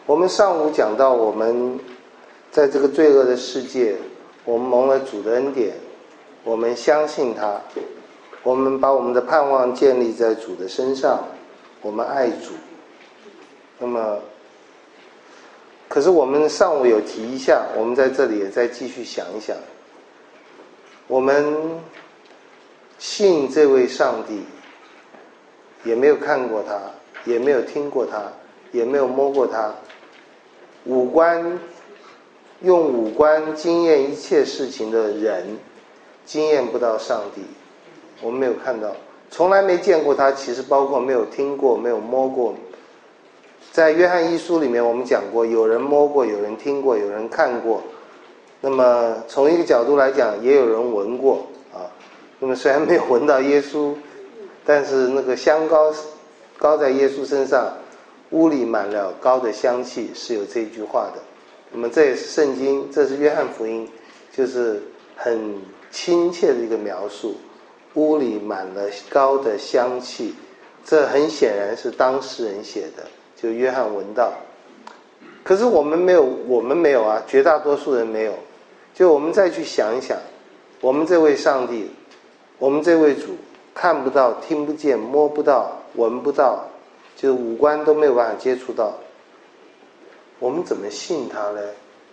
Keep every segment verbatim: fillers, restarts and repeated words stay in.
我们上午讲到，我们在这个罪恶的世界，我们蒙了主的恩典，我们相信他，我们把我们的盼望建立在主的身上，我们爱主。那么可是我们上午有提一下，我们在这里也再继续想一想，我们信这位上帝，也没有看过他，也没有听过他，也没有摸过他，五官用五官经验一切事情的人，经验不到上帝，我们没有看到，从来没见过他，其实包括没有听过，没有摸过。在约翰一书里面我们讲过，有人摸过，有人听过，有人看过，那么从一个角度来讲，也有人闻过啊。那么虽然没有闻到耶稣，但是那个香膏膏在耶稣身上，屋里满了膏的香气，是有这句话的。那么这也是圣经，这是约翰福音，就是很亲切的一个描述，屋里满了膏的香气，这很显然是当事人写的，就约翰闻到。可是我们没有，我们没有啊，绝大多数人没有。就我们再去想一想，我们这位上帝，我们这位主，看不到，听不见，摸不到，闻不到，就五官都没有办法接触到，我们怎么信他呢？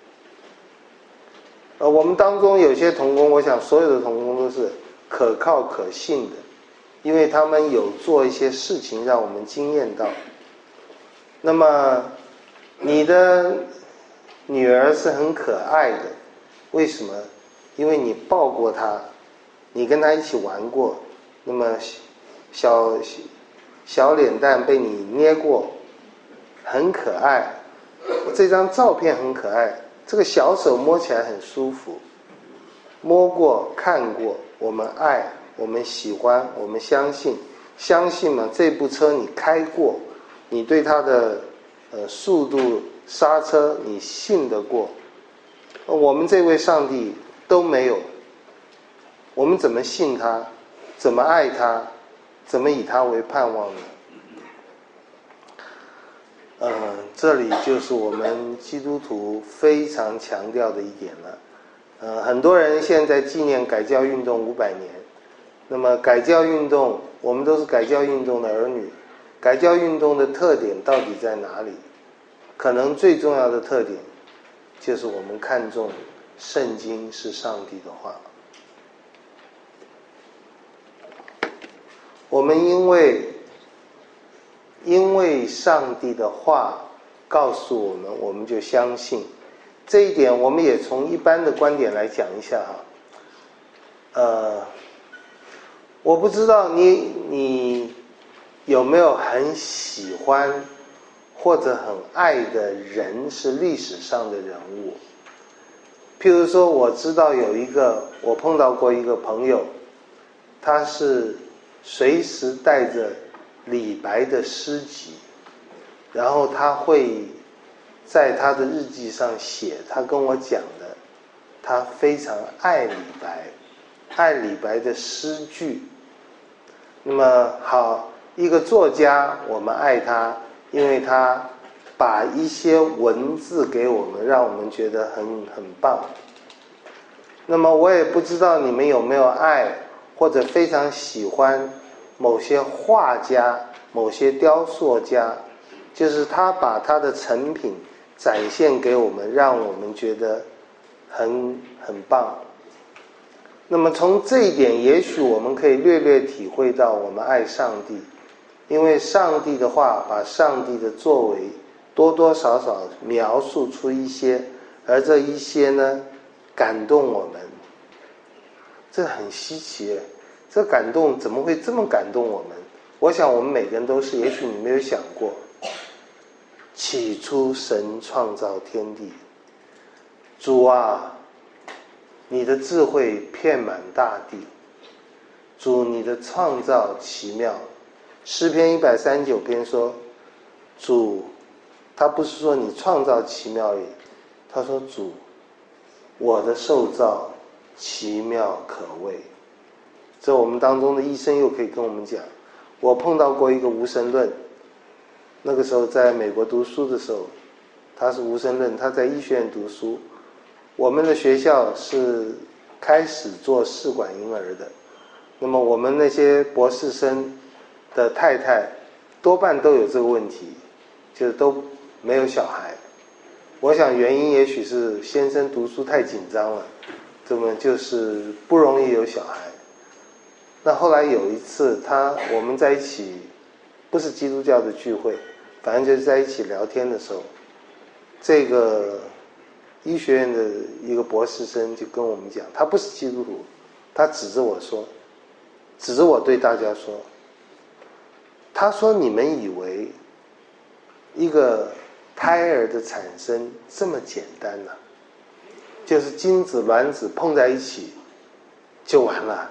呃，我们当中有些同工，我想所有的同工都是可靠可信的，因为他们有做一些事情让我们惊艳到。那么你的女儿是很可爱的，为什么？因为你抱过她，你跟她一起玩过，那么小小脸蛋被你捏过，很可爱。这张照片很可爱，这个小手摸起来很舒服，摸过看过，我们爱，我们喜欢，我们相信。相信嘛，这部车你开过，你对它的呃速度刹车你信得过。我们这位上帝都没有，我们怎么信他，怎么爱他，怎么以他为盼望呢？呃，这里就是我们基督徒非常强调的一点了。呃，很多人现在纪念改教运动五百年，那么改教运动，我们都是改教运动的儿女，改教运动的特点到底在哪里？可能最重要的特点就是我们看重圣经是上帝的话。我们因为因为上帝的话告诉我们，我们就相信。这一点我们也从一般的观点来讲一下哈。呃，我不知道你你有没有很喜欢或者很爱的人是历史上的人物。譬如说，我知道有一个，我碰到过一个朋友，他是随时带着李白的诗集，然后他会在他的日记上写，他跟我讲的，他非常爱李白，爱李白的诗句。那么好，一个作家，我们爱他，因为他把一些文字给我们，让我们觉得很很棒。那么我也不知道你们有没有爱或者非常喜欢某些画家、某些雕塑家，就是他把他的成品展现给我们，让我们觉得很很棒。那么从这一点，也许我们可以略略体会到我们爱上帝，因为上帝的话把上帝的作为多多少少描述出一些，而这一些呢感动我们。这很稀奇耶，这感动怎么会这么感动我们？我想我们每个人都是，也许你没有想过，起初神创造天地，主啊，你的智慧遍满大地，主你的创造奇妙。诗篇一百三十九篇说，主他不是说你创造奇妙而已，他说主我的受造奇妙可畏。这我们当中的医生又可以跟我们讲，我碰到过一个无神论，那个时候在美国读书的时候， 他是无神论，他在医学院读书。我们的学校是开始做试管婴儿的，那么我们那些博士生的太太多半都有这个问题，就是都没有小孩。我想原因也许是先生读书太紧张了，这么就是不容易有小孩。那后来有一次他我们在一起，不是基督教的聚会，反正就是在一起聊天的时候，这个医学院的一个博士生就跟我们讲，他不是基督徒，他指着我说，指着我对大家说，他说你们以为一个胎儿的产生这么简单呢、啊？就是精子卵子碰在一起就完了。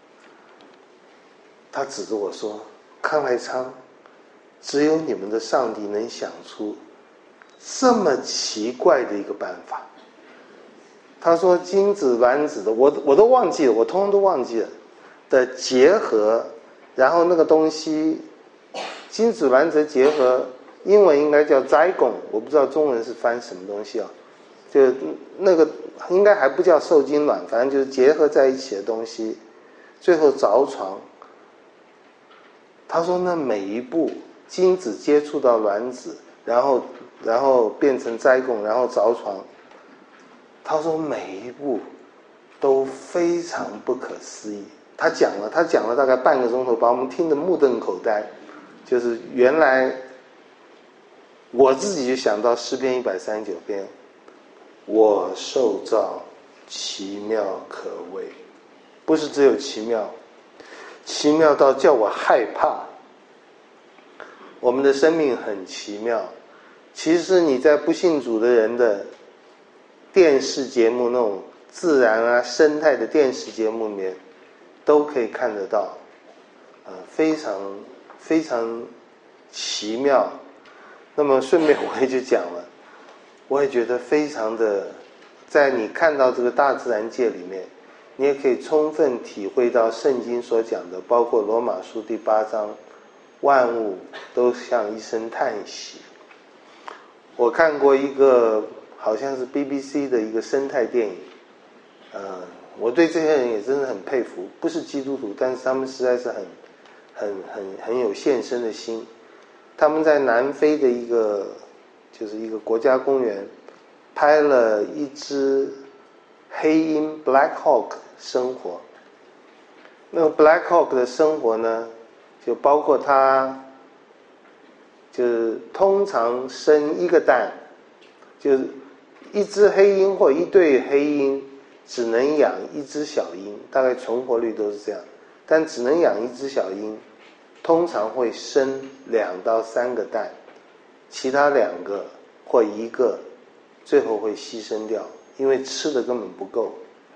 他指着我说，康来昌，只有你们的上帝能想出这么奇怪的一个办法。他说精子卵子的，我我都忘记了，我通通都忘记了的结合，然后那个东西精子卵子结合，英文应该叫 zygote， 我不知道中文是翻什么东西啊，就那个应该还不叫受精卵，反正就是结合在一起的东西，最后着床。他说那每一步精子接触到卵子，然后然后变成zygote，然后着床，他说每一步都非常不可思议。他讲了他讲了大概半个钟头，把我们听得目瞪口呆。就是原来我自己就想到诗篇一百三十九篇，我受造奇妙可畏，不是只有奇妙，奇妙到叫我害怕。我们的生命很奇妙，其实你在不信主的人的电视节目，那种自然啊生态的电视节目里面都可以看得到，呃，非常非常奇妙。那么顺便我也就讲了，我也觉得非常的，在你看到这个大自然界里面，你也可以充分体会到圣经所讲的，包括罗马书第八章，万物都像一声叹息。我看过一个好像是 B B C 的一个生态电影，呃，我对这些人也真的很佩服，不是基督徒，但是他们实在是很很很很有献身的心。他们在南非的一个就是一个国家公园拍了一只黑鹰 Black Hawk 生活。那个 Black Hawk 的生活呢，就包括它就是通常生一个蛋，就是一只黑鹰或一对黑鹰只能养一只小鹰，大概存活率都是这样，但只能养一只小鹰，通常会生两到三个蛋，其他两个或一个最后会牺牲掉，因为吃的根本不够。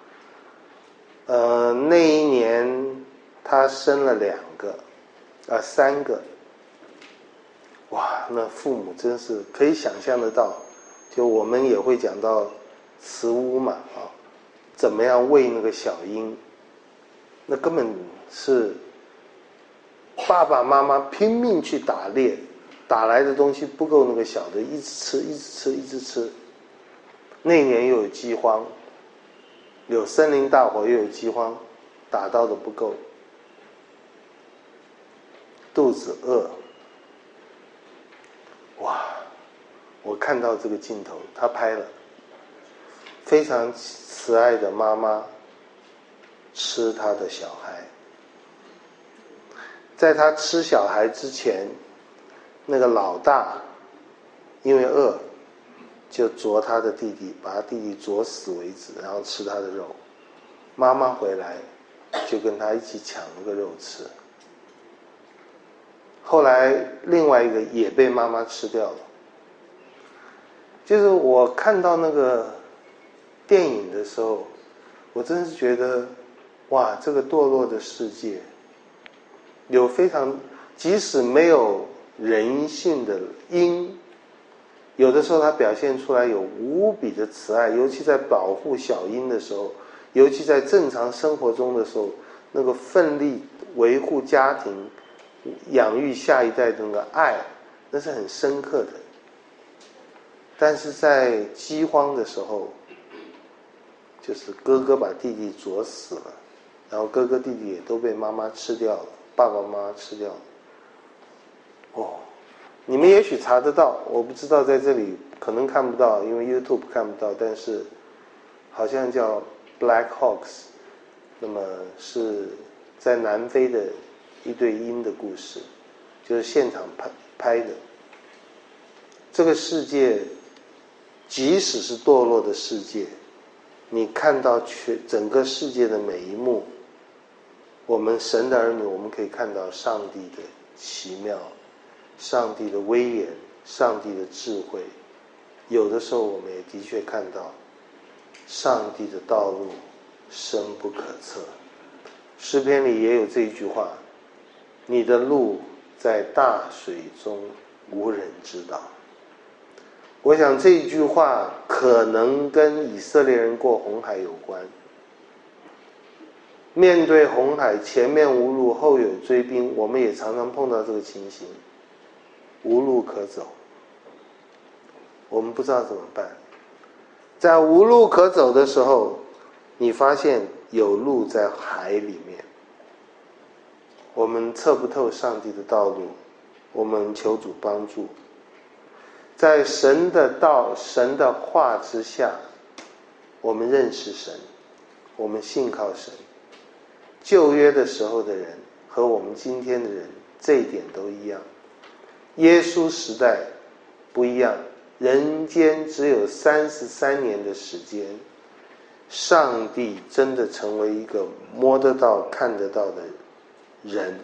呃，那一年他生了两个，啊、呃，三个。哇，那父母真是可以想象得到，就我们也会讲到慈屋嘛，啊，怎么样喂那个小鹰，那根本是爸爸妈妈拼命去打猎，打来的东西不够那个小的，一直吃，一直吃，一直吃。那年又有饥荒，有森林大火，又有饥荒，打到的不够，肚子饿。哇，我看到这个镜头，他拍了，非常慈爱的妈妈吃他的小孩。在他吃小孩之前，那个老大因为饿就啄他的弟弟，把他弟弟啄死为止，然后吃他的肉。妈妈回来就跟他一起抢那个肉吃。后来另外一个也被妈妈吃掉了。就是我看到那个电影的时候，我真是觉得哇，这个堕落的世界有非常，即使没有人性的阴，有的时候它表现出来有无比的慈爱，尤其在保护小鹰的时候，尤其在正常生活中的时候，那个奋力维护家庭养育下一代的那个爱，那是很深刻的。 但是在饥荒的时候，就是哥哥把弟弟啄死了，然后哥哥弟弟也都被妈妈吃掉了，爸爸妈妈吃掉了。哦，你们也许查得到，我不知道在这里可能看不到，因为 YouTube 看不到，但是好像叫 Black Hawks， 那么是在南非的一对鹰的故事，就是现场拍拍的。这个世界即使是堕落的世界，你看到全整个世界的每一幕，我们神的儿女，我们可以看到上帝的奇妙，上帝的威严，上帝的智慧。有的时候我们也的确看到上帝的道路深不可测。诗篇里也有这一句话，你的路在大水中无人知道。我想这一句话可能跟以色列人过红海有关。面对红海，前面无路，后有追兵，我们也常常碰到这个情形，无路可走，我们不知道怎么办。在无路可走的时候，你发现有路在海里面，我们测不透上帝的道路，我们求主帮助。在神的道、神的话之下，我们认识神，我们信靠神。旧约的时候的人和我们今天的人这一点都一样。耶稣时代不一样，人间只有三十三年的时间，上帝真的成为一个摸得到看得到的人。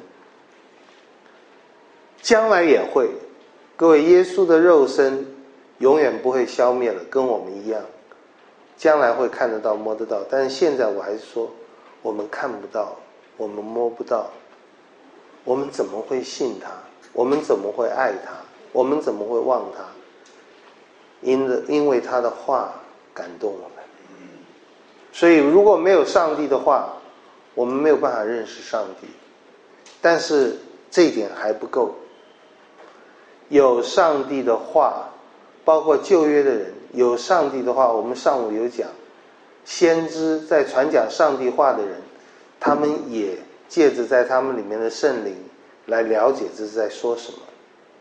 将来也会，各位，耶稣的肉身永远不会消灭了，跟我们一样，将来会看得到摸得到。但是现在我还是说，我们看不到，我们摸不到，我们怎么会信他？我们怎么会爱他？我们怎么会忘他？因的因为他的话感动我们。所以如果没有上帝的话，我们没有办法认识上帝。但是这一点还不够，有上帝的话，包括旧约的人有上帝的话，我们上午有讲，先知在传讲上帝话的人，他们也借着在他们里面的圣灵来了解这是在说什么。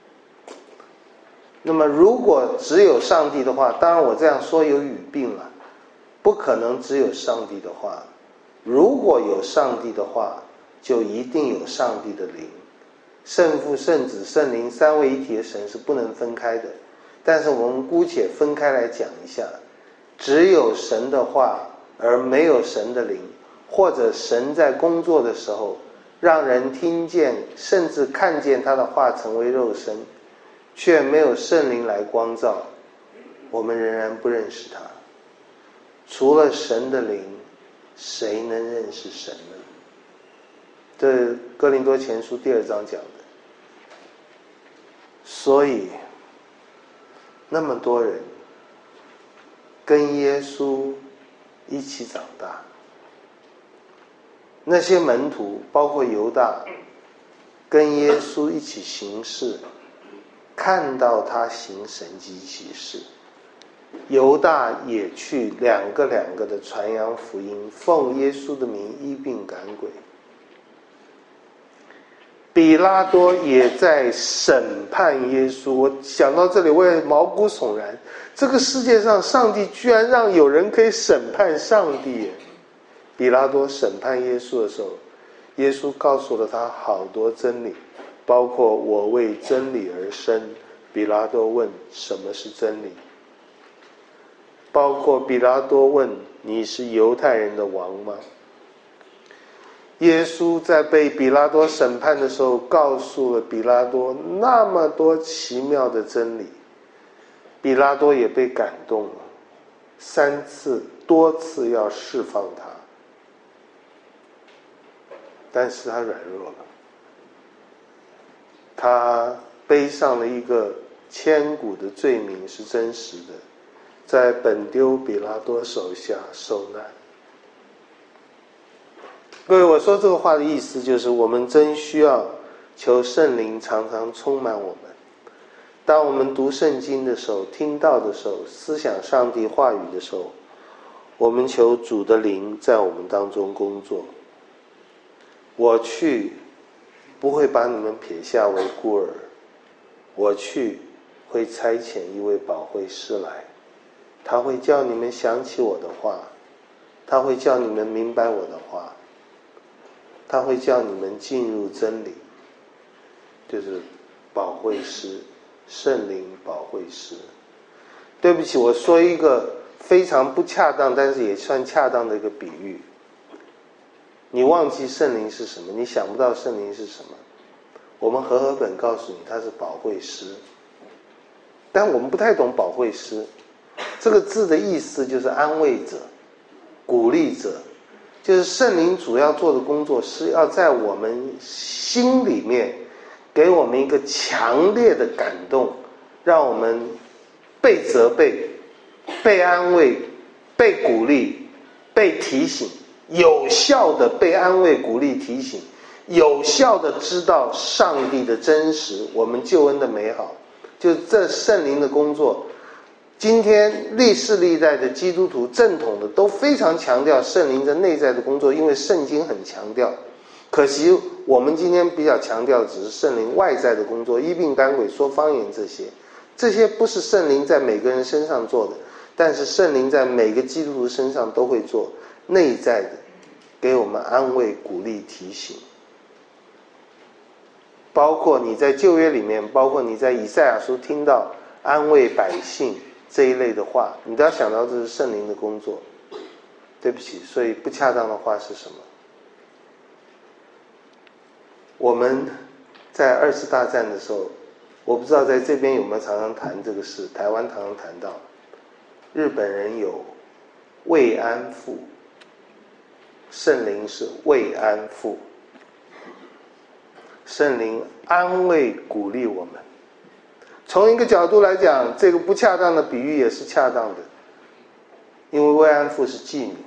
那么如果只有上帝的话，当然我这样说有语病了，不可能只有上帝的话。如果有上帝的话，就一定有上帝的灵。圣父、圣子、圣灵三位一体的神是不能分开的。但是我们姑且分开来讲一下，只有神的话而没有神的灵，或者神在工作的时候让人听见甚至看见他的话成为肉身，却没有圣灵来光照，我们仍然不认识他。除了神的灵，谁能认识神呢？这哥林多前书第二章讲的。所以那么多人跟耶稣一起长大，那些门徒包括犹大跟耶稣一起行事，看到他行神迹奇事。犹大也去两个两个的传扬福音，奉耶稣的名医病赶鬼。比拉多也在审判耶稣。我想到这里我也毛骨悚然，这个世界上上帝居然让有人可以审判上帝。比拉多审判耶稣的时候，耶稣告诉了他好多真理，包括我为真理而生。比拉多问什么是真理，包括比拉多问你是犹太人的王吗？耶稣在被比拉多审判的时候告诉了比拉多那么多奇妙的真理，比拉多也被感动了，三次多次要释放他，但是他软弱了，他背上了一个千古的罪名是真实的，在本丢比拉多手下受难。各位，我说这个话的意思就是，我们真需要求圣灵常常充满我们。 当我们读圣经的时候，听到的时候，思想上帝话语的时候，我们求主的灵在我们当中工作。我去不会把你们撇下为孤儿，我去会差遣一位保惠师来，他会叫你们想起我的话，他会叫你们明白我的话，他会叫你们进入真理，就是保惠师，圣灵保惠师。对不起，我说一个非常不恰当但是也算恰当的一个比喻。你忘记圣灵是什么，你想不到圣灵是什么，我们和合本告诉你他是保惠师，但我们不太懂保惠师这个字的意思，就是安慰者、鼓励者，就是圣灵主要做的工作是要在我们心里面给我们一个强烈的感动，让我们被责备、被安慰、被鼓励、被提醒，有效的被安慰、鼓励、提醒，有效的知道上帝的真实，我们救恩的美好。就这圣灵的工作，今天历世历代的基督徒正统的都非常强调圣灵的内在的工作，因为圣经很强调。可惜我们今天比较强调的只是圣灵外在的工作，医病赶鬼、说方言，这些这些不是圣灵在每个人身上做的，但是圣灵在每个基督徒身上都会做内在的，给我们安慰、鼓励、提醒。包括你在旧约里面，包括你在以赛亚书听到安慰百姓这一类的话，你都要想到这是圣灵的工作。对不起，所以不恰当的话是什么？我们在二次大战的时候，我不知道在这边有没有常常谈这个事，台湾常常谈到日本人有慰安妇，圣灵是慰安妇，圣灵安慰鼓励我们。从一个角度来讲，这个不恰当的比喻也是恰当的，因为慰安妇是妓女，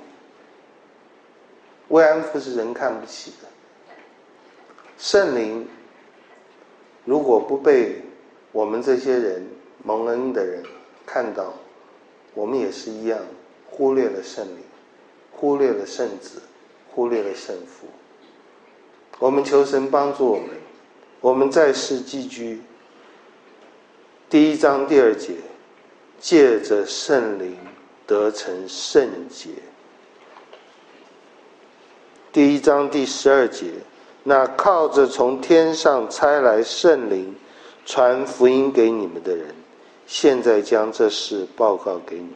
慰安妇是人看不起的。圣灵如果不被我们这些人蒙恩的人看到，我们也是一样忽略了圣灵，忽略了圣子，忽略了圣父。我们求神帮助我们，我们在世寄居，第一章第二节，借着圣灵得成圣洁。第一章第十二节，那靠着从天上差来圣灵传福音给你们的人，现在将这事报告给你们。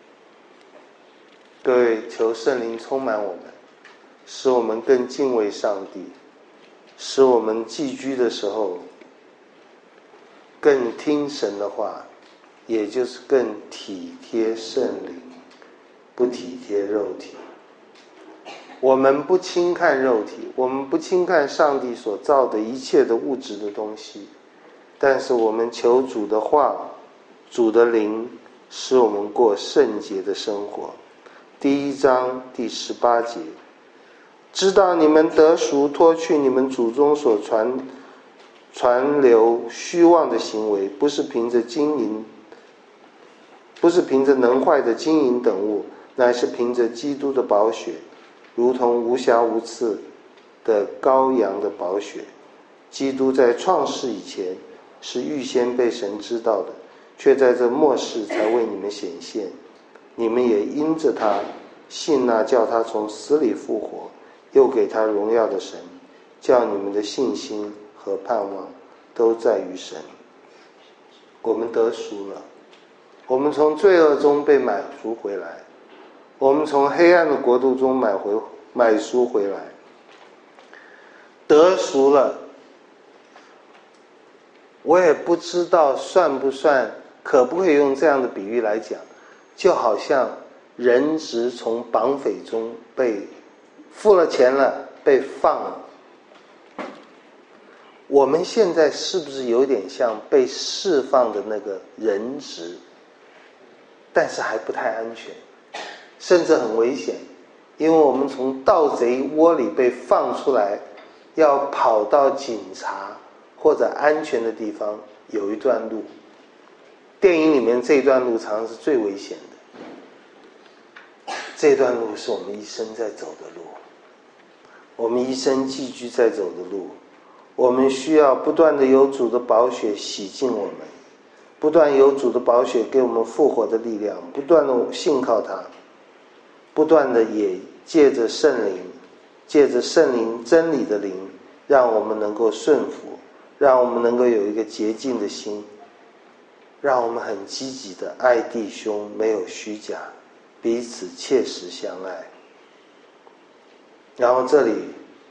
各位，求圣灵充满我们，使我们更敬畏上帝，使我们寄居的时候更听神的话，也就是更体贴圣灵，不体贴肉体。我们不轻看肉体，我们不轻看上帝所造的一切的物质的东西，但是我们求主的话，主的灵使我们过圣洁的生活。第一章第十八节，知道你们得赎，脱去你们祖宗所传传流虚妄的行为，不是凭着金银，不是凭着能坏的金银等物，乃是凭着基督的宝血，如同无瑕无刺的羔羊的宝血。基督在创世以前是预先被神知道的，却在这末世才为你们显现。你们也因着他信那叫他从死里复活，又给他荣耀的神，叫你们的信心和盼望都在于神。我们得赎了，我们从罪恶中被买赎回来，我们从黑暗的国度中买回买赎回来，得赎了。我也不知道算不算，可不可以用这样的比喻来讲，就好像人质从绑匪中被付了钱了，被放了。我们现在是不是有点像被释放的那个人质，但是还不太安全，甚至很危险，因为我们从盗贼窝里被放出来，要跑到警察或者安全的地方有一段路， 电影里面这一段路常常是最危险的，这段路是我们一生在走的路，我们一生寄居在走的路，我们需要不断的有主的宝血洗净我们，不断有主的宝血给我们复活的力量，不断的信靠他，不断的也借着圣灵，借着圣灵真理的灵，让我们能够顺服，让我们能够有一个洁净的心，让我们很积极的爱弟兄，没有虚假，彼此切实相爱。然后这里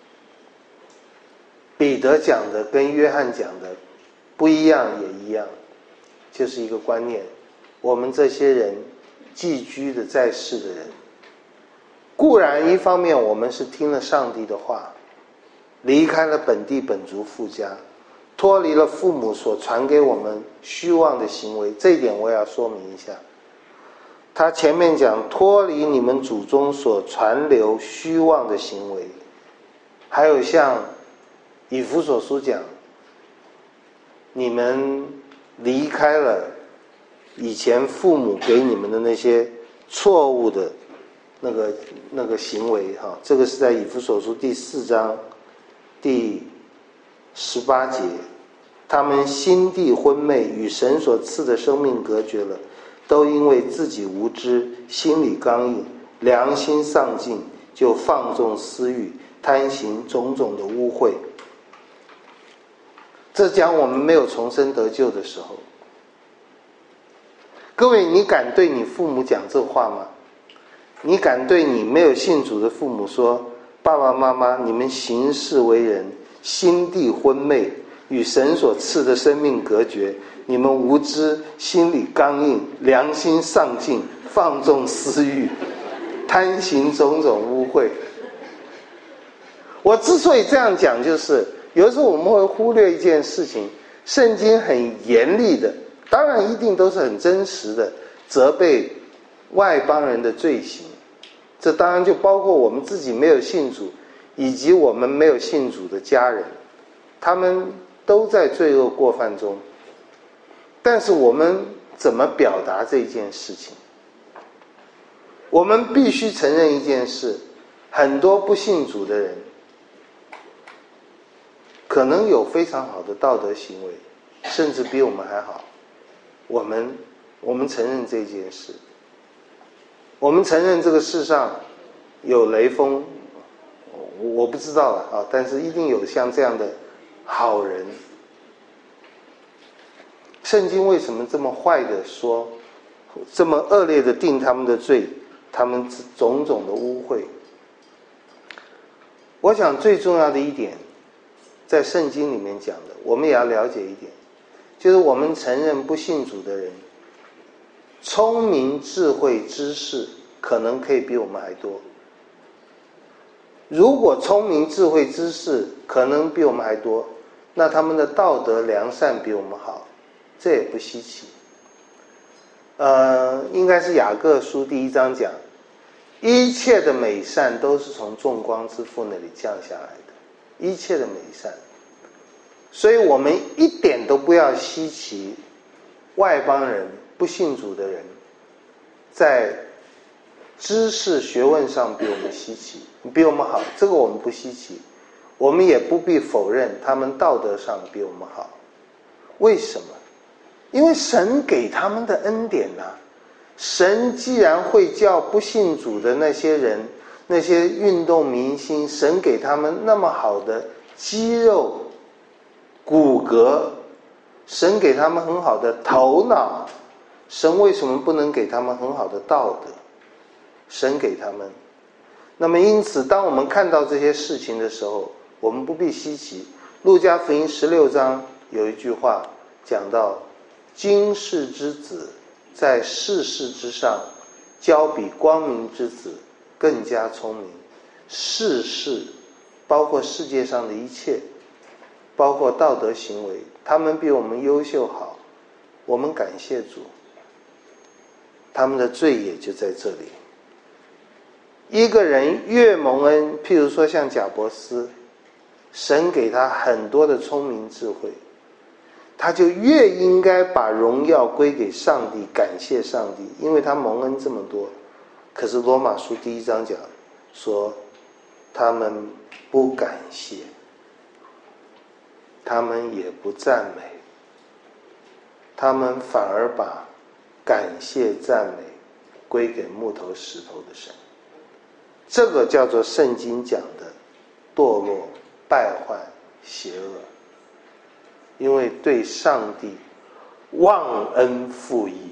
彼得讲的跟约翰讲的不一样也一样，就是一个观念，我们这些人寄居的在世的人，固然一方面我们是听了上帝的话，离开了本地本族父家，脱离了父母所传给我们虚妄的行为，这一点我也要说明一下。他前面讲脱离你们祖宗所传流虚妄的行为，还有像以弗所书讲，你们离开了以前父母给你们的那些错误的那个那个行为哈，这个是在以弗所书第四章第十八节，他们心地昏昧，与神所赐的生命隔绝了，都因为自己无知，心里刚硬，良心丧尽，就放纵私欲，贪行种种的污秽。这讲我们没有重生得救的时候。各位，你敢对你父母讲这话吗？你敢对你没有信主的父母说，爸爸妈妈，你们行事为人心地昏昧，与神所赐的生命隔绝，你们无知，心里刚硬，良心丧尽，放纵私欲，贪行种种污秽。我之所以这样讲，就是有时候我们会忽略一件事情，圣经很严厉的，当然一定都是很真实的责备外邦人的罪行，这当然就包括我们自己没有信主，以及我们没有信主的家人，他们都在罪恶过犯中。但是我们怎么表达这件事情？我们必须承认一件事，很多不信主的人可能有非常好的道德行为，甚至比我们还好。我们我们承认这件事，我们承认这个世上有雷锋，我不知道了啊，但是一定有像这样的好人。圣经为什么这么坏的说，这么恶劣的定他们的罪，他们种种的污秽？我想最重要的一点，在圣经里面讲的，我们也要了解一点，就是我们承认不信主的人，聪明、智慧、知识可能可以比我们还多。如果聪明、智慧、知识可能比我们还多，那他们的道德良善比我们好，这也不稀奇。呃，应该是雅各书第一章讲，一切的美善都是从众光之父那里降下来的，一切的美善。所以我们一点都不要稀奇外邦人、不信主的人在知识学问上比我们稀奇，比我们好，这个我们不稀奇。我们也不必否认他们道德上比我们好。为什么？因为神给他们的恩典啊，神既然会叫不信主的那些人，那些运动明星，神给他们那么好的肌肉骨骼，神给他们很好的头脑，神为什么不能给他们很好的道德？神给他们。那么因此当我们看到这些事情的时候，我们不必稀奇。路加福音十六章有一句话讲到，今世之子在世事之上，交比光明之子更加聪明。世事包括世界上的一切，包括道德行为，他们比我们优秀好，我们感谢主，他们的罪也就在这里。一个人越蒙恩，譬如说像贾伯斯，神给他很多的聪明智慧， 他就越应该把荣耀归给上帝，感谢上帝，因为他蒙恩这么多。可是罗马书第一章讲说，他们不感谢，他们也不赞美，他们反而把感谢赞美归给木头石头的神。这个叫做圣经讲的堕落、败坏、邪恶。因为对上帝忘恩负义，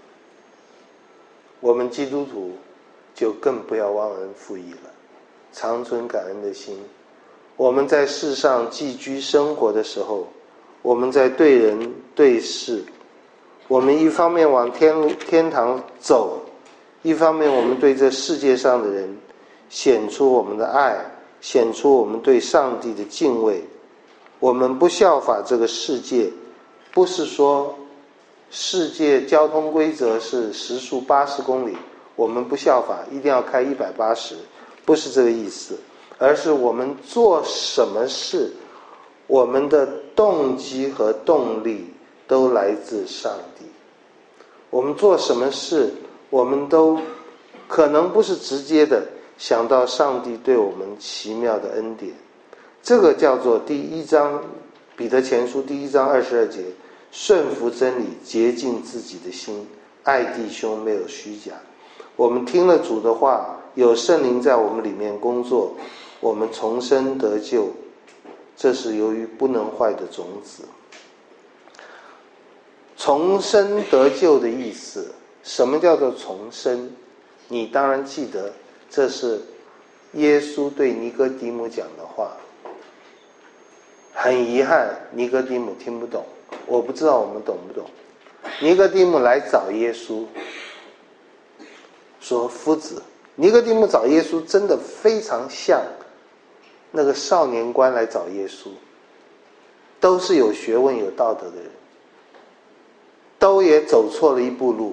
我们基督徒就更不要忘恩负义了，常存感恩的心。我们在世上寄居生活的时候，我们在对人对事，我们一方面往天天堂走，一方面我们对这世界上的人显出我们的爱，显出我们对上帝的敬畏。我们不效法这个世界，不是说世界交通规则是时速八十公里，我们不效法，一定要开一百八十，不是这个意思，而是我们做什么事，我们的动机和动力都来自上帝。我们做什么事，我们都可能不是直接的想到上帝对我们奇妙的恩典。这个叫做第一章彼得前书第一章二十二节，顺服真理，洁净自己的心，爱弟兄，没有虚假。我们听了主的话，有圣灵在我们里面工作，我们重生得救，这是由于不能坏的种子。重生得救的意思，什么叫做重生？你当然记得，这是耶稣对尼哥底母讲的话。很遗憾，尼哥底母听不懂，我不知道我们懂不懂。尼哥底母来找耶稣，说：“夫子。”尼哥底母找耶稣真的非常像那个少年官来找耶稣，都是有学问、有道德的人，都也走错了一步路，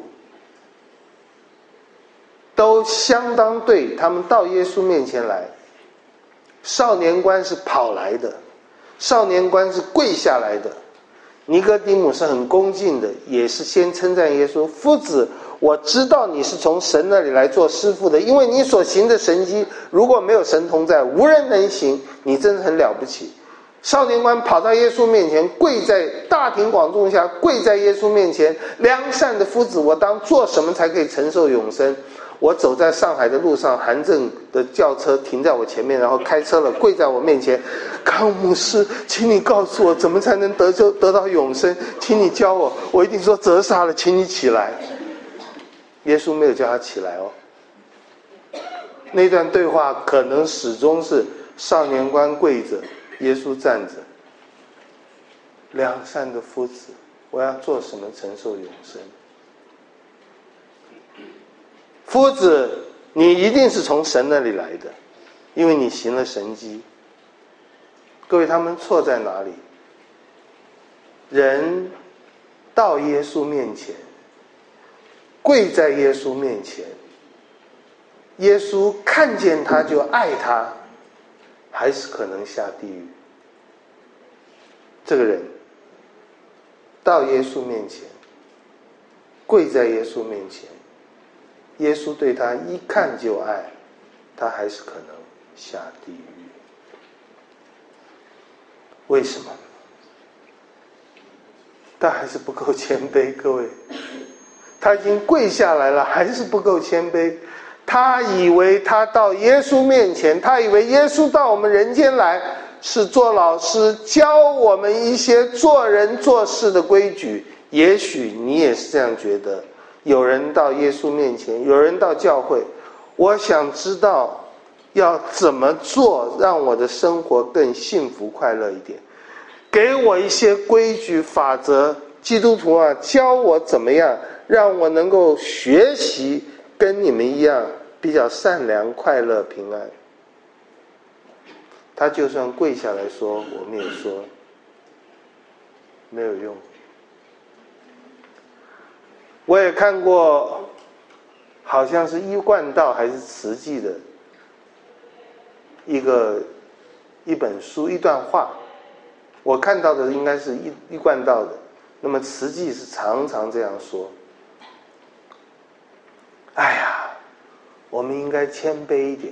都相当对。他们到耶稣面前来，少年官是跑来的。少年官是跪下来的，尼哥底母是很恭敬的，也是先称赞耶稣：“夫子，我知道你是从神那里来做师傅的，因为你所行的神迹，如果没有神同在，无人能行，你真的很了不起。”少年官跑到耶稣面前，跪在大庭广众下，跪在耶稣面前：“良善的夫子，我当做什么才可以承受永生？”我走在上海的路上，韩正的轿车停在我前面，然后开车了，跪在我面前：“康牧师，请你告诉我怎么才能得救得到永生，请你教我。”我一定说：“折煞了，请你起来。”耶稣没有叫他起来哦。那段对话可能始终是少年官跪着，耶稣站着。良善的夫子，我要做什么承受永生？夫子，你一定是从神那里来的，因为你行了神迹。各位，他们错在哪里？人到耶稣面前，跪在耶稣面前，耶稣看见他就爱他，还是可能下地狱。这个人到耶稣面前，跪在耶稣面前，耶稣对他一看就爱，他还是可能下地狱。为什么？他还是不够谦卑，各位，他已经跪下来了，还是不够谦卑。他以为他到耶稣面前，他以为耶稣到我们人间来是做老师，教我们一些做人做事的规矩。也许你也是这样觉得。有人到耶稣面前，有人到教会，我想知道要怎么做让我的生活更幸福快乐一点，给我一些规矩法则。基督徒啊，教我怎么样让我能够学习跟你们一样比较善良快乐平安。他就算跪下来说，我们也说没有用。我也看过好像是一贯道还是慈济的一个一本书一段话， 我看到的应该是一一贯道的，那么慈济是常常这样说。哎呀，我们应该谦卑一点，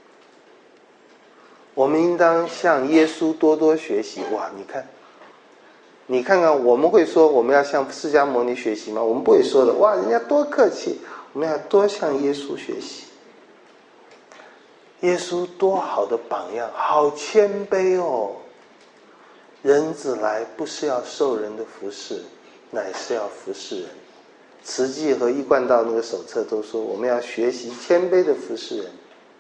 我们应当向耶稣多多学习。哇，你看，你看看，我们会说我们要向释迦牟尼学习吗？我们不会说的。哇，人家多客气，我们要多向耶稣学习。耶稣多好的榜样，好谦卑哦。人子来不是要受人的服侍，乃是要服侍人。慈济和一贯道那个手册都说，我们要学习谦卑的服侍人。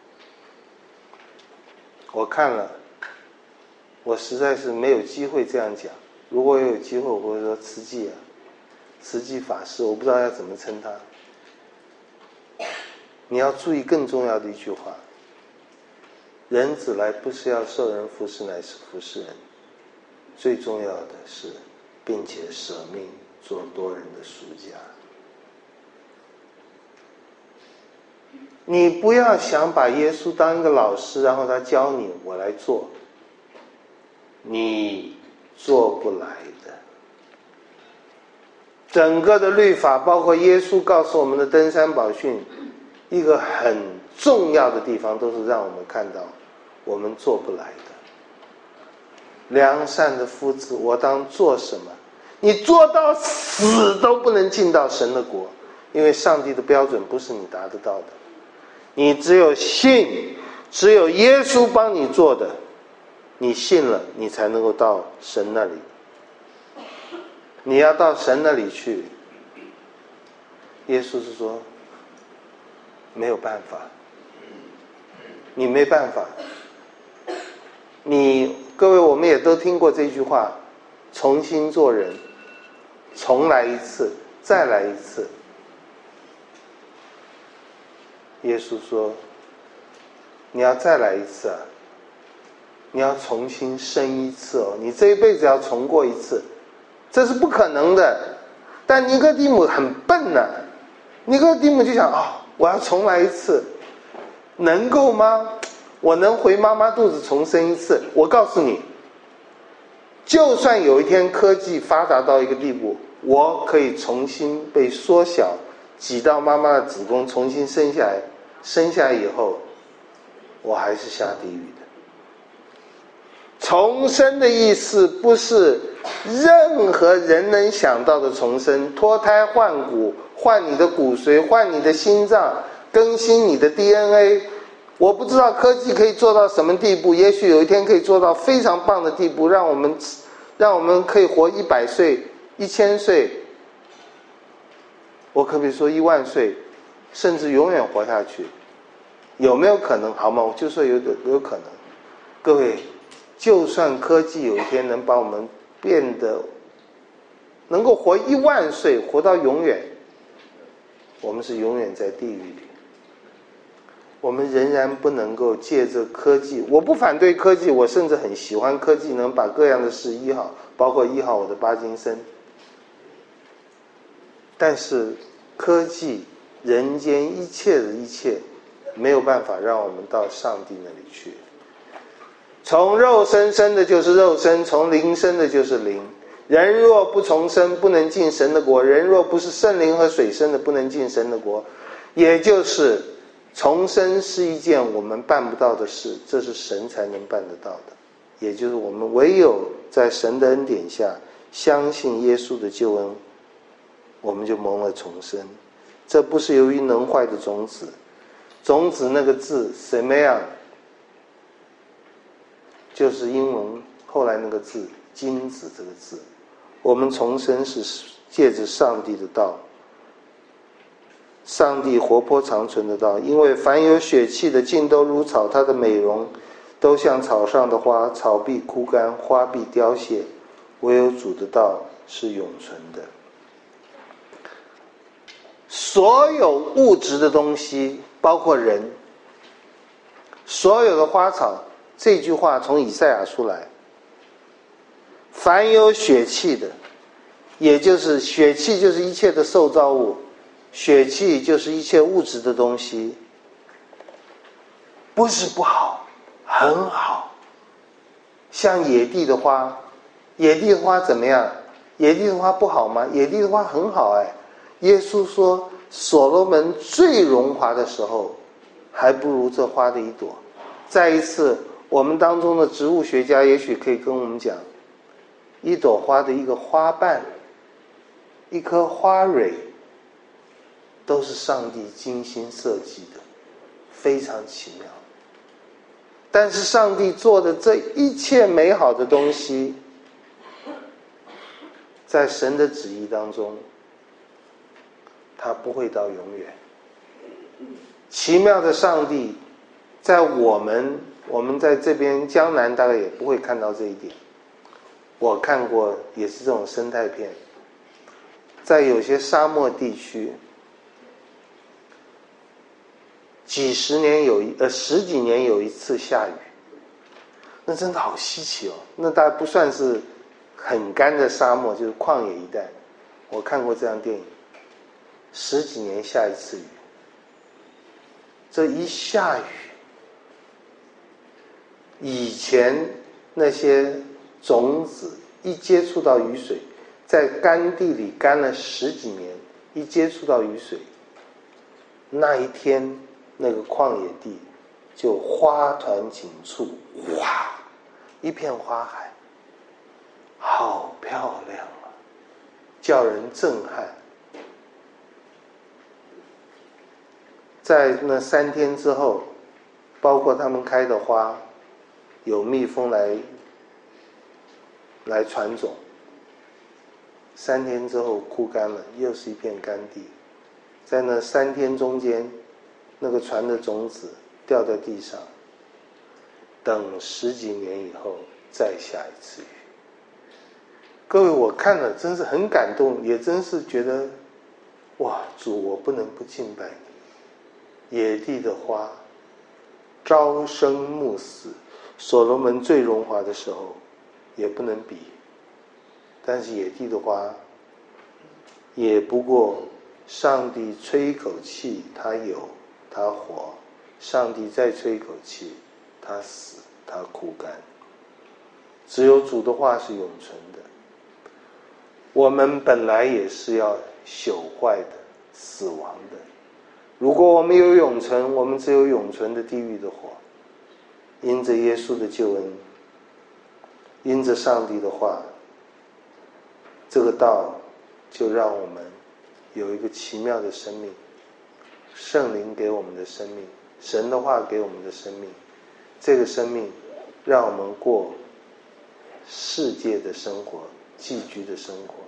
我看了，我实在是没有机会这样讲。如果有机会，我会说慈济啊，慈济法师，我不知道要怎么称他。你要注意更重要的一句话：人子来不是要受人服侍，乃是服侍人。最重要的是，并且舍命做多人的赎价。你不要想把耶稣当一个老师，然后他教你，我来做，你做不来的。整个的律法，包括耶稣告诉我们的登山宝训，一个很重要的地方，都是让我们看到我们做不来的。良善的夫子，我当做什么？你做到死都不能进到神的国，因为上帝的标准不是你达得到的。你只有信，只有耶稣帮你做的，你信了，你才能够到神那里。你要到神那里去，耶稣是说没有办法，你没办法。你各位，我们也都听过这句话：重新做人，重来一次，再来一次。耶稣说，你要再来一次啊，你要重新生一次哦，你这一辈子要重过一次，这是不可能的。但尼哥底母很笨呐、啊，尼哥底母就想，哦，我要重来一次，能够吗？我能回妈妈肚子重生一次？我告诉你，就算有一天科技发达到一个地步，我可以重新被缩小，挤到妈妈的子宫，重新生下来，生下来以后，我还是下地狱的。重生的意思不是任何人能想到的重生，脱胎换骨，换你的骨髓，换你的心脏，更新你的 D N A。我不知道科技可以做到什么地步，也许有一天可以做到非常棒的地步，让我们让我们可以活一百岁、一千岁，我可不可以说一万岁，甚至永远活下去？有没有可能？好吗？我就说有有可能。各位，就算科技有一天能把我们变得能够活一万岁，活到永远，我们是永远在地狱里。我们仍然不能够借着科技，我不反对科技，我甚至很喜欢科技能把各样的事医好，包括医好我的巴金森。但是科技，人间一切的一切，没有办法让我们到上帝那里去。从肉身生的就是肉身，从灵生的就是灵。人若不重生，不能进神的国；人若不是圣灵和水生的，不能进神的国。也就是重生是一件我们办不到的事，这是神才能办得到的。也就是我们唯有在神的恩典下，相信耶稣的救恩，我们就蒙了重生。这不是由于能坏的种子，种子那个字 semeia 就是英文后来那个字金子这个字。我们重生是借着上帝的道，上帝活泼长存的道。因为凡有血气的尽都如草，它的美容都像草上的花，草必枯干，花必凋谢，唯有主的道是永存的。所有物质的东西，包括人，所有的花草，这句话从以赛亚出来，凡有血气的，也就是血气就是一切的受造物，血气就是一切物质的东西，不是不好，很好。像野地的花， 野地的花怎么样？野地的花不好吗？野地的花很好哎。耶稣说，所罗门最荣华的时候，还不如这花的一朵。再一次，我们当中的植物学家也许可以跟我们讲，一朵花的一个花瓣，一颗花蕊，都是上帝精心设计的，非常奇妙。但是上帝做的这一切美好的东西，在神的旨意当中，它不会到永远。奇妙的上帝，在我们我们在这边江南大概也不会看到这一点。我看过也是这种生态片，在有些沙漠地区，几十年有一呃十几年有一次下雨，那真的好稀奇哦。那大概不算是很干的沙漠，就是旷野一带。我看过这样电影，十几年下一次雨。这一下雨，以前那些种子一接触到雨水，在干地里干了十几年，一接触到雨水，那一天那个旷野地就花团锦簇，哇，一片花海，好漂亮啊，叫人震撼。在那三天之后，包括他们开的花，有蜜蜂来来传种，三天之后枯干了，又是一片干地。在那三天中间，那个传的种子掉在地上，等十几年以后再下一次雨。各位，我看了真是很感动，也真是觉得，哇，主，我不能不敬拜你。野地的花朝生暮死，所罗门最荣华的时候也不能比，但是野地的花也不过上帝吹一口气它有它活，上帝再吹一口气它死它枯干。只有主的话是永存的。我们本来也是要朽坏的，死亡的。如果我们有永存，我们只有永存的地狱的火。因着耶稣的救恩，因着上帝的话，这个道就让我们有一个奇妙的生命，圣灵给我们的生命，神的话给我们的生命，这个生命让我们过世界的生活，寄居的生活。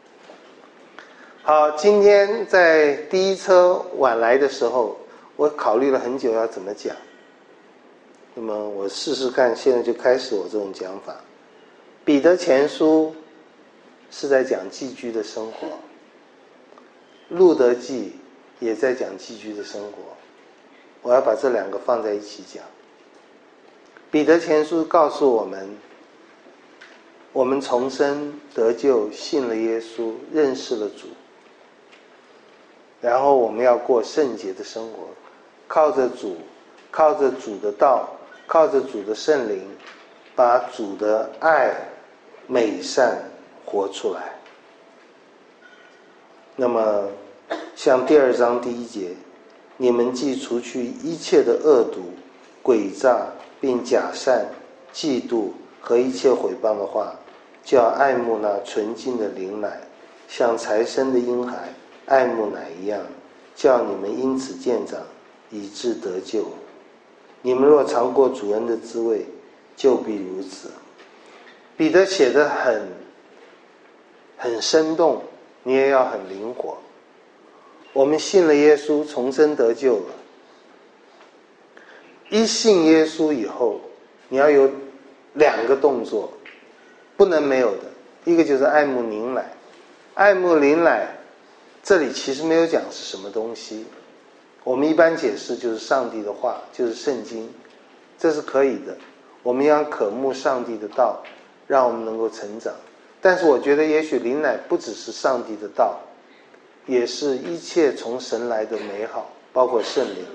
好，今天在第一车晚来的时候，我考虑了很久要怎么讲。那么我试试看，现在就开始我这种讲法。彼得前书是在讲寄居的生活，路德记也在讲寄居的生活。我要把这两个放在一起讲。彼得前书告诉我们，我们重生得救，信了耶稣，认识了主，然后我们要过圣洁的生活，靠着主，靠着主的道，靠着主的圣灵，把主的爱美善活出来。那么像第二章第一节，你们既除去一切的恶毒、诡诈并假善、嫉妒和一切毁谤的话，就要爱慕那纯净的灵奶，像才生的婴孩爱慕奶一样，叫你们因此渐长，以致得救。你们若尝过主恩的滋味，就必如此。彼得写得很很生动，你也要很灵活。我们信了耶稣，重生得救了。一信耶稣以后，你要有两个动作，不能没有的。一个就是爱慕灵奶，爱慕灵奶，这里其实没有讲是什么东西。我们一般解释就是上帝的话，就是圣经，这是可以的。我们要渴慕上帝的道，让我们能够成长。但是我觉得也许灵奶不只是上帝的道，也是一切从神来的美好，包括圣灵。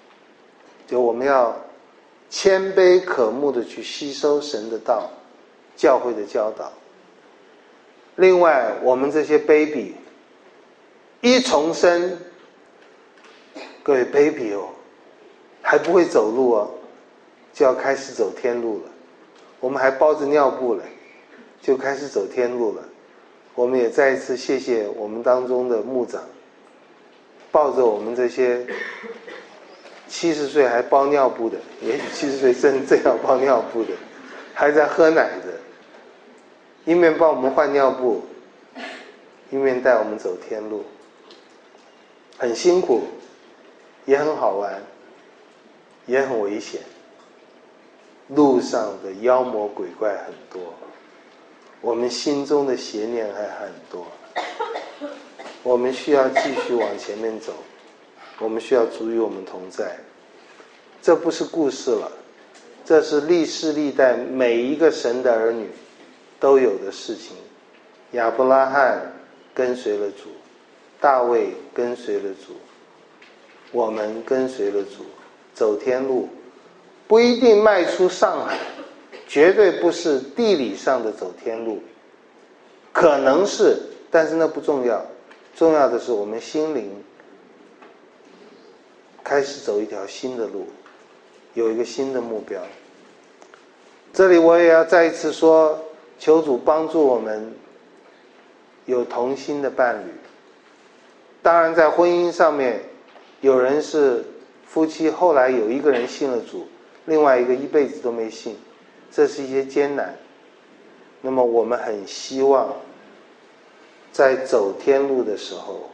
就我们要谦卑渴慕的去吸收神的道， 教会的教导。另外，我们这些 baby 一重生，各位 baby 哦，还不会走路哦，就要开始走天路了。我们还包着尿布了，就开始走天路了。我们也再一次谢谢我们当中的牧长，抱着我们这些七十岁还包尿布的，也许七十岁正正要包尿布的，还在喝奶的，一面帮我们换尿布，一面带我们走天路，很辛苦，也很好玩，也很危险。路上的妖魔鬼怪很多，我们心中的邪念还很多，我们需要继续往前面走，我们需要主与我们同在。这不是故事了，这是历世历代每一个神的儿女都有的事情。亚伯拉罕跟随了主，大卫跟随了主，我们跟随了主，走天路，不一定迈出上海，绝对不是地理上的走天路，可能是，但是那不重要，重要的是我们心灵开始走一条新的路，有一个新的目标。这里我也要再一次说，求主帮助我们有同心的伴侣。当然在婚姻上面，有人是夫妻后来有一个人信了主，另外一个一辈子都没信，这是一些艰难。那么我们很希望在走天路的时候，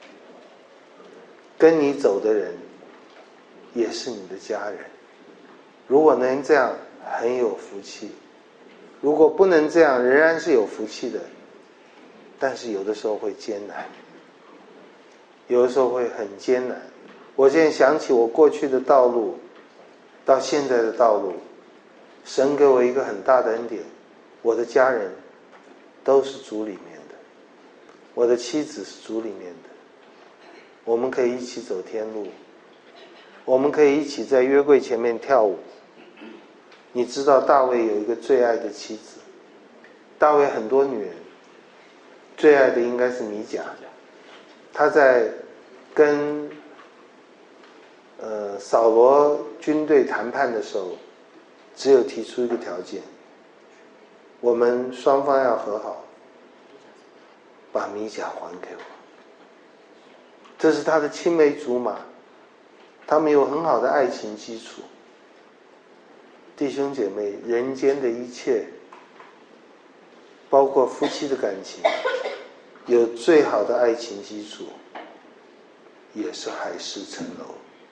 跟你走的人也是你的家人。如果能这样，很有福气；如果不能这样，仍然是有福气的，但是有的时候会艰难，有的时候会很艰难。我现在想起我过去的道路到现在的道路，神给我一个很大的恩典，我的家人都是主里面的，我的妻子是主里面的，我们可以一起走天路，我们可以一起在约柜前面跳舞。你知道大卫有一个最爱的妻子，大卫很多女人，最爱的应该是米甲。他在跟呃扫罗军队谈判的时候，只有提出一个条件，我们双方要和好，把米甲还给我。这是他的青梅竹马，他们有很好的爱情基础。弟兄姐妹，人间的一切，包括夫妻的感情，有最好的爱情基础，也是海市蜃楼。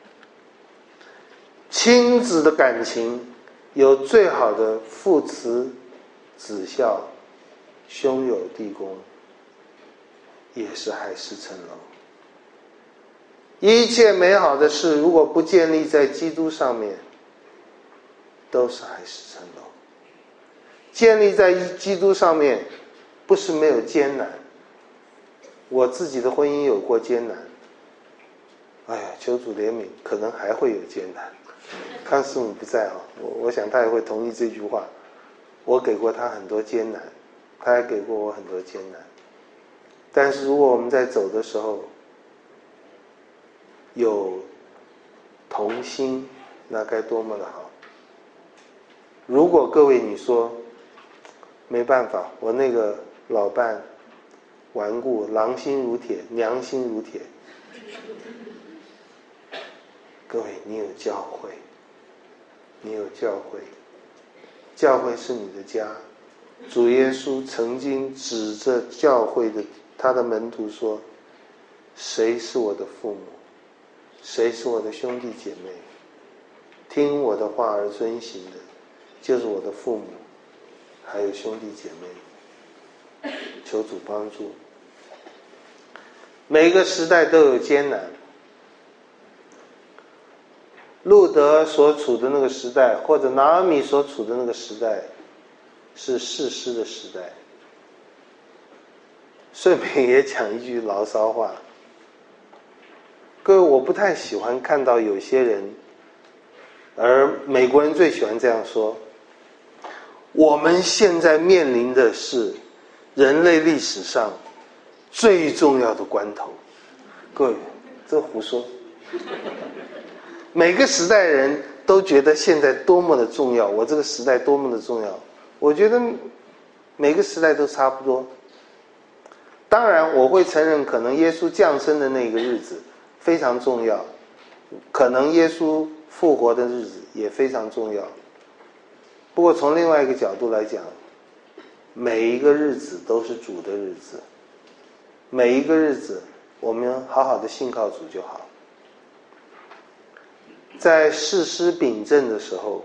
亲子的感情有最好的父慈子孝，兄友弟恭，也是海市蜃楼。一切美好的事，如果不建立在基督上面，都是海市蜃楼。建立在基督上面，不是没有艰难。我自己的婚姻有过艰难，哎呀，求主怜悯，可能还会有艰难。康师母不在啊，我我想他也会同意这句话。我给过他很多艰难，他还给过我很多艰难。但是如果我们在走的时候有同心，那该多么的好。如果各位你说没办法，我那个老伴顽固，狼心如铁，娘心如铁，各位你有教会，你有教会，教会是你的家。主耶稣曾经指着教会的他的门徒说，谁是我的父母，谁是我的兄弟姐妹，听我的话而遵行的，就是我的父母还有兄弟姐妹。求主帮助。每个时代都有艰难，路德所处的那个时代，或者拿俄米所处的那个时代，是士师的时代。顺便也讲一句牢骚话，各位，我不太喜欢看到有些人，而美国人最喜欢这样说， 我们现在面临的是人类历史上最重要的关头。各位，这胡说。每个时代人都觉得现在多么的重要，我这个时代多么的重要。我觉得每个时代都差不多。当然我会承认，可能耶稣降生的那个日子非常重要，可能耶稣复活的日子也非常重要。不过从另外一个角度来讲，每一个日子都是主的日子，每一个日子我们好好的信靠主就好。在士师秉政的时候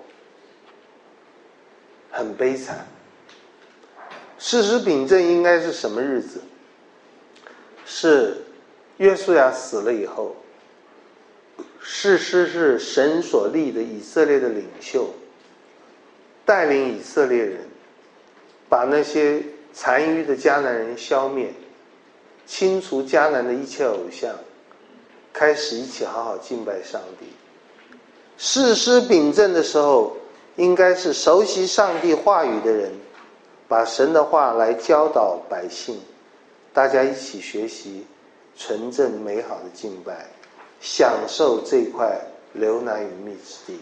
很悲惨。士师秉政应该是什么日子？是约书亚死了以后，士师是神所立的以色列的领袖，带领以色列人把那些残余的迦南人消灭，清除迦南的一切偶像，开始一起好好敬拜上帝。士师秉政的时候，应该是熟悉上帝话语的人，把神的话来教导百姓，大家一起学习纯正美好的敬拜，享受这块流奶与蜜之地。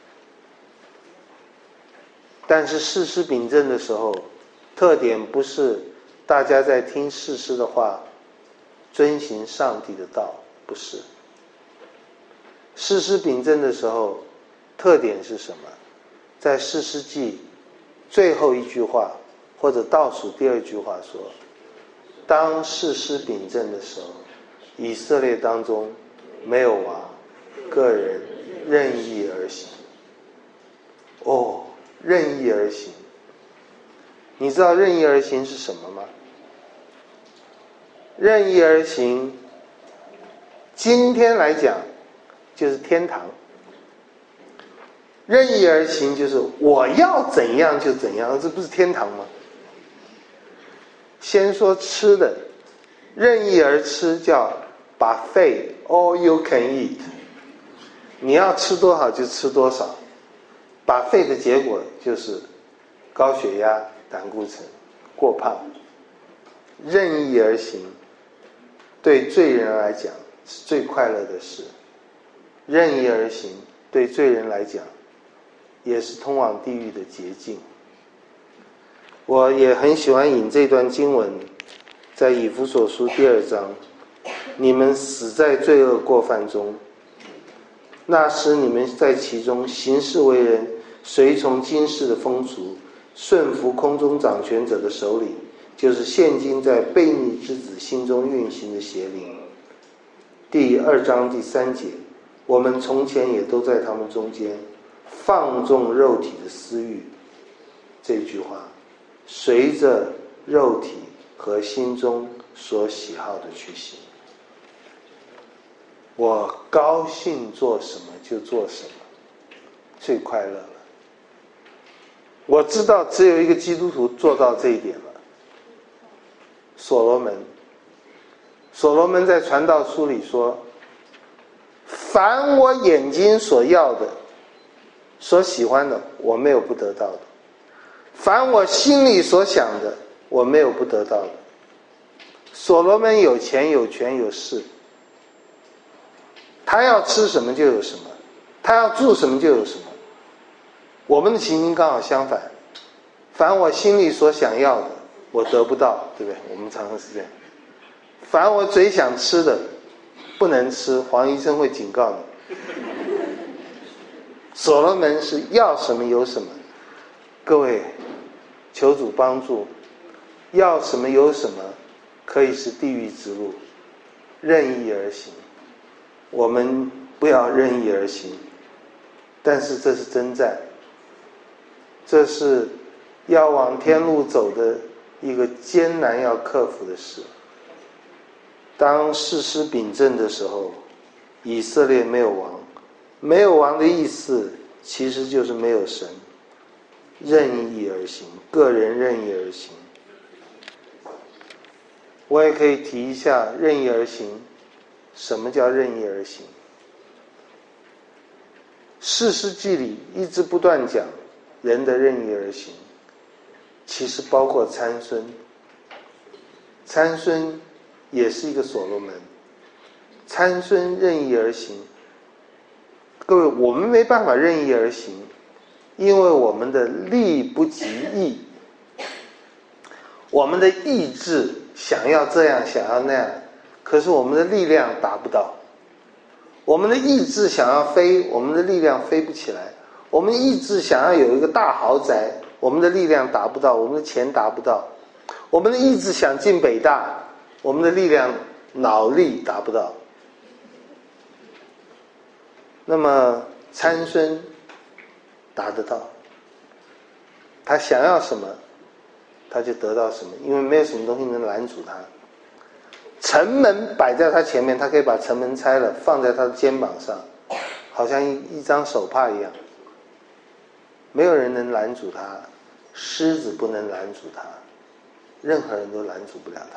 但是士师秉政的时候，特点不是大家在听士师的话，遵行上帝的道，不是。士师秉政的时候，特点是什么？在士师记最后一句话，或者倒数第二句话说，当士师秉政的时候，以色列当中没有王，个人任意而行。哦，任意而行。你知道任意而行是什么吗？任意而行，今天来讲就是天堂。任意而行就是我要怎样就怎样，这不是天堂吗？先说吃的，任意而吃叫 buffet all you can eat， 你要吃多少就吃多少。buffet的结果就是高血压、胆固醇、过胖。任意而行对罪人来讲是最快乐的事，任意而行对罪人来讲也是通往地狱的捷径。我也很喜欢引这段经文，在以弗所书第二章，你们死在罪恶过犯中，那时你们在其中行事为人，随从今世的风俗，顺服空中掌权者的手里，就是现今在悖逆之子心中运行的邪灵。第二章第三节，我们从前也都在他们中间，放纵肉体的私欲。这句话，随着肉体和心中所喜好的去行。我高兴做什么就做什么，最快乐了。我知道只有一个基督徒做到这一点了，所罗门。所罗门在传道书里说，凡我眼睛所要的，所喜欢的，我没有不得到的；凡我心里所想的，我没有不得到的。所罗门有钱有权有势，他要吃什么就有什么，他要住什么就有什么。我们的情形刚好相反，凡我心里所想要的，我得不到，对不对？我们常常是这样。凡我嘴想吃的，不能吃，黄医生会警告你。所罗门是要什么有什么。各位，求主帮助，要什么有什么，可以是地狱之路，任意而行。我们不要任意而行，但是这是征战，这是要往天路走的一个艰难要克服的事。当士师秉政的时候，以色列没有王，没有王的意思其实就是没有神，任意而行，个人任意而行。我也可以提一下任意而行，什么叫任意而行？士师记里一直不断讲人的任意而行， 其实包括参孙，参孙也是一个所罗门，参孙任意而行。各位，我们没办法任意而行，因为我们的力不及意，我们的意志想要这样想要那样，可是我们的力量达不到。我们的意志想要飞，我们的力量飞不起来。我们的意志想要有一个大豪宅，我们的力量达不到，我们的钱达不到。我们的意志想进北大，我们的力量脑力达不到。那么参孙达得到，他想要什么他就得到什么，因为没有什么东西能拦阻他。城门摆在他前面，他可以把城门拆了放在他的肩膀上，好像一一张手帕一样，没有人能拦阻他，狮子不能拦阻他，任何人都拦阻不了他。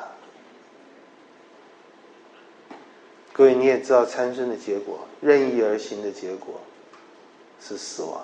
各位，你也知道参孙的结果，任意而行的结果是死亡。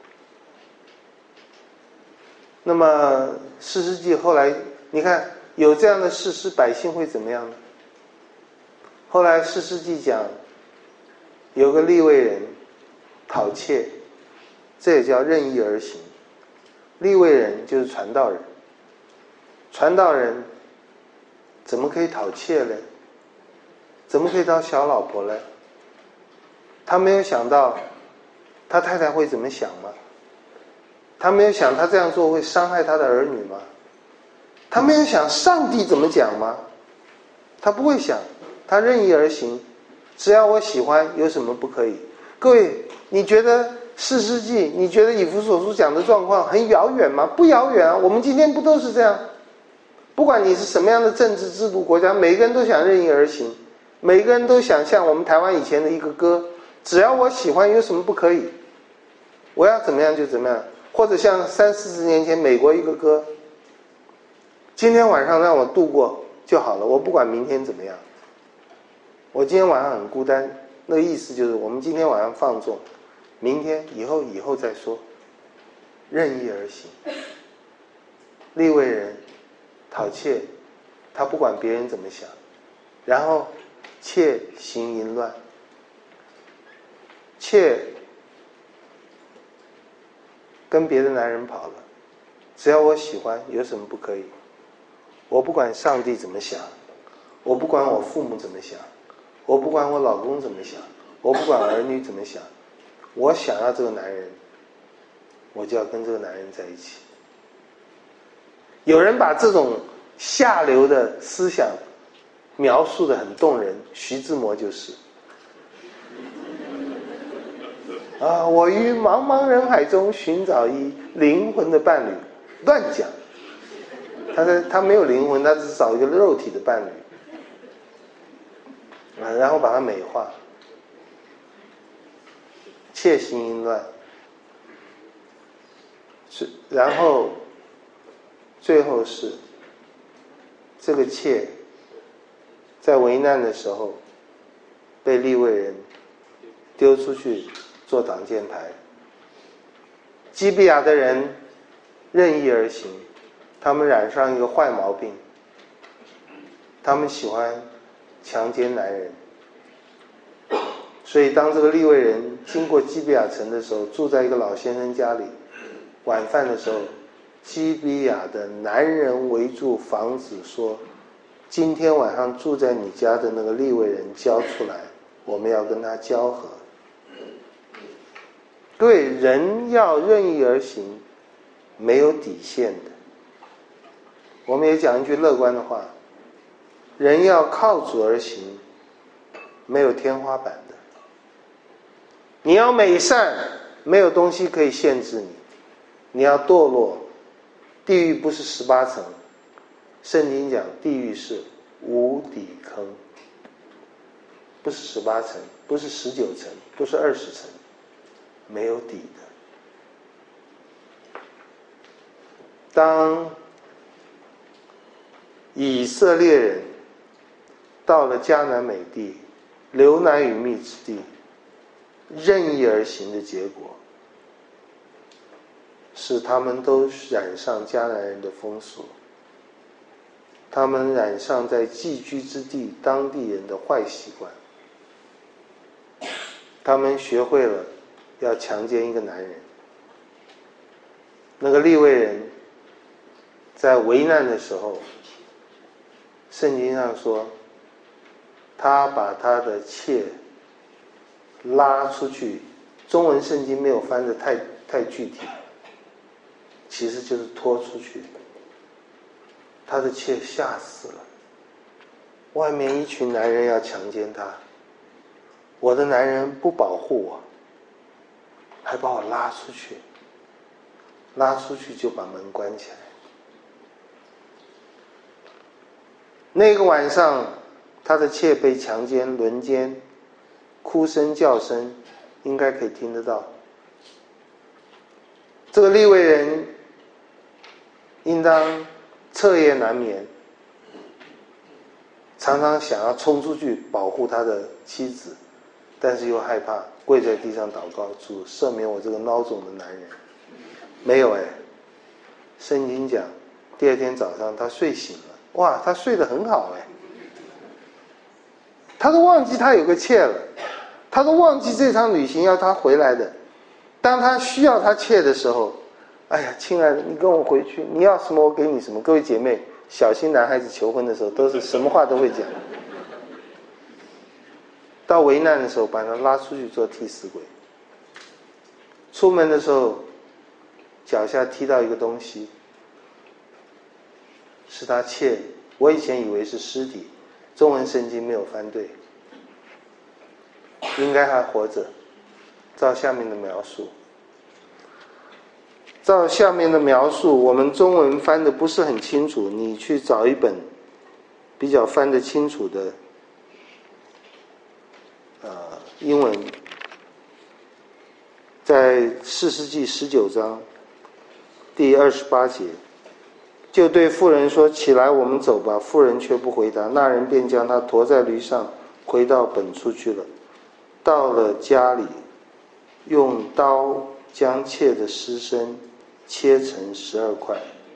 那么士师记后来你看有这样的士师，百姓会怎么样呢？后来士师记讲有个利未人讨窃，这也叫任意而行。利未人就是传道人，传道人怎么可以讨窃呢？怎么可以当小老婆呢？他没有想到他太太会怎么想吗？他没有想他这样做会伤害他的儿女吗？他没有想上帝怎么讲吗？他不会想，他任意而行，只要我喜欢有什么不可以？各位，你觉得士师记，你觉得以弗所书讲的状况很遥远吗？不遥远啊，我们今天不都是这样？不管你是什么样的政治制度国家，每个人都想任意而行，每个人都想像我们台湾以前的一个歌，只要我喜欢有什么不可以？我要怎么样就怎么样。或者像三四十年前美国一个歌，今天晚上让我度过就好了，我不管明天怎么样。我今天晚上很孤单，那个意思就是我们今天晚上放纵，明天以后以后再说，任意而行。利未人讨窃，他不管别人怎么想，然后窃行淫乱，窃跟别的男人跑了，只要我喜欢有什么不可以？我不管上帝怎么想，我不管我父母怎么想，我不管我老公怎么想，我不管儿女怎么想，我想要这个男人，我就要跟这个男人在一起。有人把这种下流的思想描述得很动人，徐志摩就是啊，我于茫茫人海中寻找一灵魂的伴侣，乱讲。他在他没有灵魂，他只找一个肉体的伴侣啊，然后把它美化，窃行淫乱，是，然后最后是这个妾在危难的时候被利未人丢出去做挡箭牌。基比亚的人任意而行，他们染上一个坏毛病，他们喜欢强奸男人。所以当这个利未人经过基比亚城的时候，住在一个老先生家里，晚饭的时候，基比亚的男人围住房子说，今天晚上住在你家的那个利未人交出来，我们要跟他交合。对，人要任意而行，没有底线的。我们也讲一句乐观的话，人要靠主而行，没有天花板的。你要美善，没有东西可以限制你。你要堕落，地狱不是十八层，圣经讲地狱是无底坑，不是十八层，不是十九层，不是二十层，没有底的。当以色列人到了迦南美地，流奶与蜜之地，任意而行的结果， 是他们都染上迦南人的风俗，他们染上在寄居之地当地人的坏习惯，他们学会了要强奸一个男人。那个利未人在危难的时候，圣经上说他把他的妾拉出去，中文圣经没有翻得太太具体，其实就是拖出去。他的妾吓死了，外面一群男人要强奸他，我的男人不保护我，还把我拉出去，拉出去就把门关起来。那个晚上他的妾被强奸轮奸，哭声叫声应该可以听得到。这个利未人应当彻夜难眠，常常想要冲出去保护他的妻子，但是又害怕，跪在地上祷告，主赦免我这个孬种的男人。没有哎，圣经讲第二天早上他睡醒了，哇，他睡得很好哎，他都忘记他有个妾了，他都忘记这场旅行要他回来的。当他需要他妾的时候，哎呀，亲爱的，你跟我回去，你要什么我给你什么。各位姐妹，小心男孩子求婚的时候都是什么话都会讲，到危难的时候把他拉出去做替死鬼。出门的时候脚下踢到一个东西，是他妾，我以前以为是尸体，中文圣经没有翻对，应该还活着。照下面的描述，照下面的描述，我们中文翻的不是很清楚，你去找一本比较翻得清楚的呃英文，在士师记十九章第二十八节，就对妇人说，起来，我们走吧。妇人却不回答，那人便将她驮在驴上，回到本处去了。到了家里，用刀将妾的尸身切成十二块。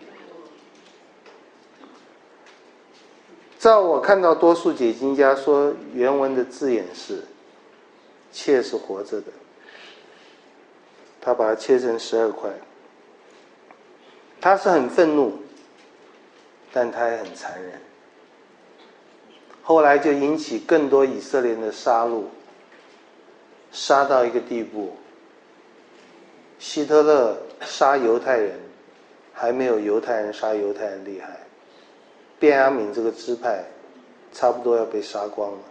照我看到多数解经家说，原文的字眼是妾是活着的，他把它切成十二块。他是很愤怒，但他也很残忍。后来就引起更多以色列人的杀戮，杀到一个地步，希特勒杀犹太人还没有犹太人杀犹太人厉害，便雅悯这个支派差不多要被杀光了。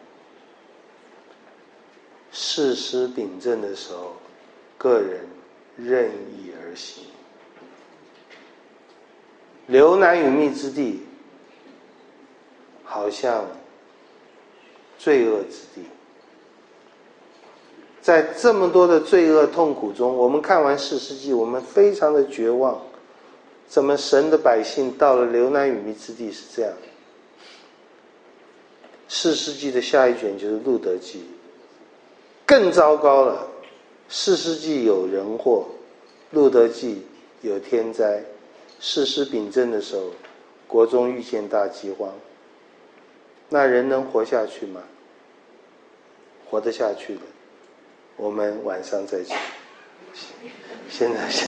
士师秉政的时候，个人任意而行。流奶与蜜之地好像罪恶之地，在这么多的罪恶痛苦中，我们看完士师记，我们非常的绝望，怎么神的百姓到了流奶与蜜之地是这样。士师记的下一卷就是路德记，更糟糕了，士师记有人祸，路德记有天灾。士师秉政的时候，国中遇见大饥荒，那人能活下去吗？活得下去的，我们晚上再讲。现在